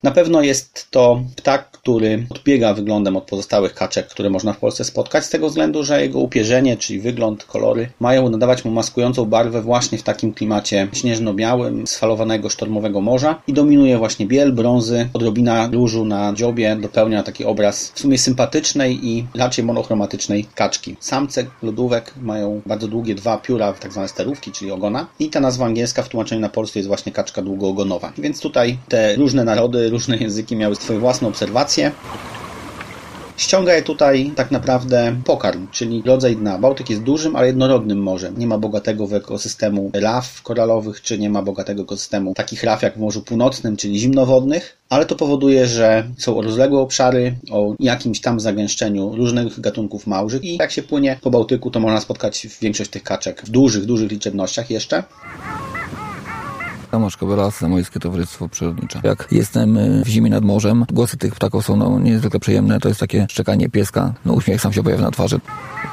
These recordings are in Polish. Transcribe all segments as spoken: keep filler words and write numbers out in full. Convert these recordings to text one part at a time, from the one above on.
Na pewno jest to ptak, który odbiega wyglądem od pozostałych kaczek, które można w Polsce spotkać, z tego względu, że jego upierzenie, czyli wygląd, kolory mają nadawać mu maskującą barwę właśnie w takim klimacie śnieżno-białym, sfalowanego sztormowego morza i dominuje właśnie biel, brązy, odrobina różu na dziobie dopełnia taki obraz w sumie sympatycznej i raczej monochromatycznej kaczki. Samce lodówek mają bardzo długie dwa pióra, tak zwane sterówki, czyli ogona i ta nazwa angielska w tłumaczeniu na polski jest właśnie kaczka długoogonowa. Więc tutaj te różne narody, różne języki miały swoje własne obserwacje. Ściąga je tutaj tak naprawdę pokarm, czyli rodzaj dna. Bałtyk jest dużym, ale jednorodnym morzem. Nie ma bogatego w ekosystemu raf koralowych, czy nie ma bogatego ekosystemu takich raf jak w Morzu Północnym, czyli zimnowodnych, ale to powoduje, że są rozległe obszary o jakimś tam zagęszczeniu różnych gatunków małżych i jak się płynie po Bałtyku, to można spotkać większość tych kaczek w dużych, dużych liczebnościach jeszcze. Tomasz Kowala, Zamojskie Towarzystwo Przyrodnicze. Jak jestem w zimie nad morzem, głosy tych ptaków są no, niezwykle przyjemne. To jest takie szczekanie pieska. No, uśmiech sam się pojawia na twarzy.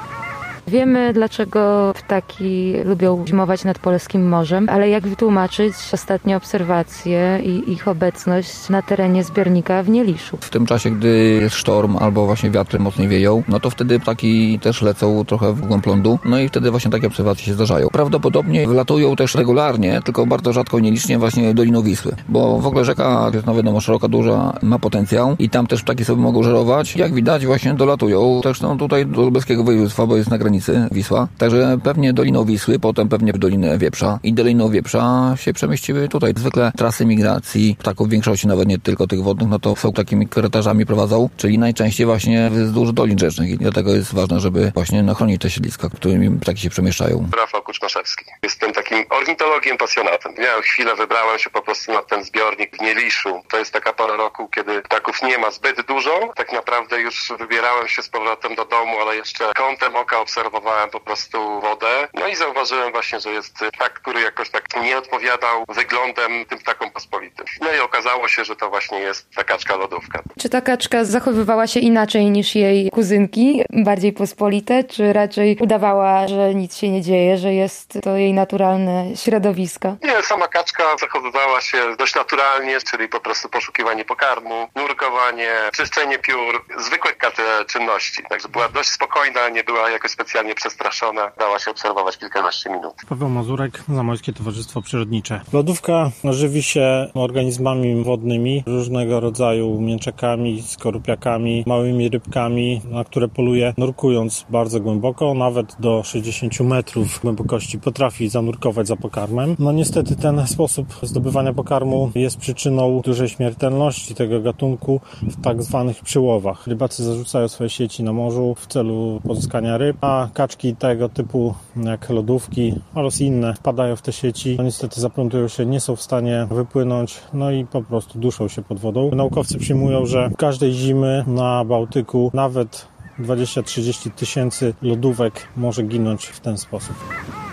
Wiemy, dlaczego ptaki lubią zimować nad polskim morzem, ale jak wytłumaczyć ostatnie obserwacje i ich obecność na terenie zbiornika w Nieliszu? W tym czasie, gdy jest sztorm albo właśnie wiatry mocniej wieją, no to wtedy ptaki też lecą trochę w głąb lądu, no i wtedy właśnie takie obserwacje się zdarzają. Prawdopodobnie wylatują też regularnie, tylko bardzo rzadko i nielicznie właśnie doliną Wisły, bo w ogóle rzeka jest, no wiadomo, szeroka, duża, ma potencjał i tam też ptaki sobie mogą żerować. Jak widać, właśnie dolatują też no, tutaj do Lubelskiego Województwa, bo jest na granicy Wisła. Także pewnie Doliną Wisły, potem pewnie w Dolinę Wieprza i Doliną Wieprza się przemieściły tutaj. Zwykle trasy migracji ptaków w większości, nawet nie tylko tych wodnych, no to są takimi korytarzami prowadzą, czyli najczęściej właśnie wzdłuż dolin rzecznych i dlatego jest ważne, żeby właśnie no, chronić te siedliska, którymi ptaki się przemieszczają. Rafał Kuczmaszewski. Jestem takim ornitologiem, pasjonatem. Miałem chwilę, wybrałem się po prostu na ten zbiornik w Nieliszu. To jest taka pora roku, kiedy ptaków nie ma zbyt dużo. Tak naprawdę już wybierałem się z powrotem do domu, ale jeszcze kątem oka obserwowałem po prostu wodę. No i zauważyłem właśnie, że jest ptak, który jakoś tak nie odpowiadał wyglądem tym ptakom pospolitym. No i okazało się, że to właśnie jest ta kaczka lodówka. Czy ta kaczka zachowywała się inaczej niż jej kuzynki, bardziej pospolite, czy raczej udawała, że nic się nie dzieje, że jest to jej naturalne środowisko? Nie, sama kaczka zachowywała się dość naturalnie, czyli po prostu poszukiwanie pokarmu, nurkowanie, czyszczenie piór, zwykłe kacze czynności. Także była dość spokojna, nie była jakoś specjalnie przestraszona, dała się obserwować kilkanaście minut. Paweł Mazurek, Zamojskie Towarzystwo Przyrodnicze. Lodówka żywi się organizmami wodnymi, różnego rodzaju mięczakami, skorupiakami, małymi rybkami, na które poluje nurkując bardzo głęboko, nawet do sześćdziesiąt metrów głębokości potrafi zanurkować za pokarmem. No niestety ten sposób zdobywania pokarmu jest przyczyną dużej śmiertelności tego gatunku w tak zwanych przyłowach. Rybacy zarzucają swoje sieci na morzu w celu pozyskania ryb, a kaczki tego typu jak lodówki oraz inne wpadają w te sieci, no niestety zaplątują się, nie są w stanie wypłynąć, no i po prostu duszą się pod wodą. Naukowcy przyjmują, że każdej zimy na Bałtyku nawet dwadzieścia do trzydziestu tysięcy lodówek może ginąć w ten sposób.